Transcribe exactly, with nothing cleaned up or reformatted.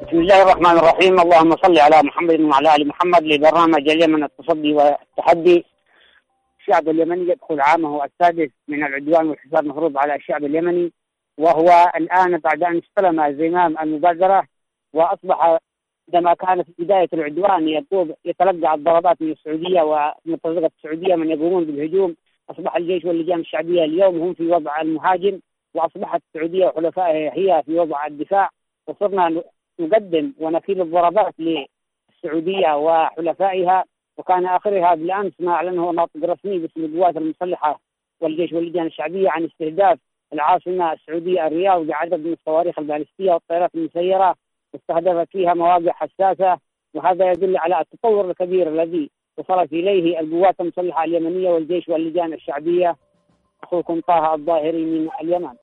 بسم الله الرحمن الرحيم. اللهم صل على محمد وعلى آل محمد. لبرنامج اليمن التصدي والتحدي. الشعب اليمني يدخل عامه السادس من العدوان والحصار المفروض على الشعب اليمني، وهو الآن بعد أن استلم زمام المبادرة، وأصبح عندما كان في بداية العدوان يقوم يتلقى الضربات من السعودية ومرتزقة السعودية من يقومون بالهجوم. أصبح الجيش واللجان الشعبية اليوم هم في وضع المهاجم، وأصبحت السعودية وحلفائها هي في وضع الدفاع، وصرنا نقدم ونكيل الضربات للسعودية وحلفائها. وكان آخرها بالأمس ما أعلنه ناطق رسمي باسم القوات المسلحة والجيش واللجان الشعبية عن استهداف العاصمة السعودية الرياض بعدد من الصواريخ البالستية والطائرات المسيرة، استهدفت فيها مواقع حساسة. وهذا يدل على التطور الكبير الذي وصلت إليه القوات المسلحة اليمنية والجيش واللجان الشعبية. أخوكم طه الظاهري من اليمن.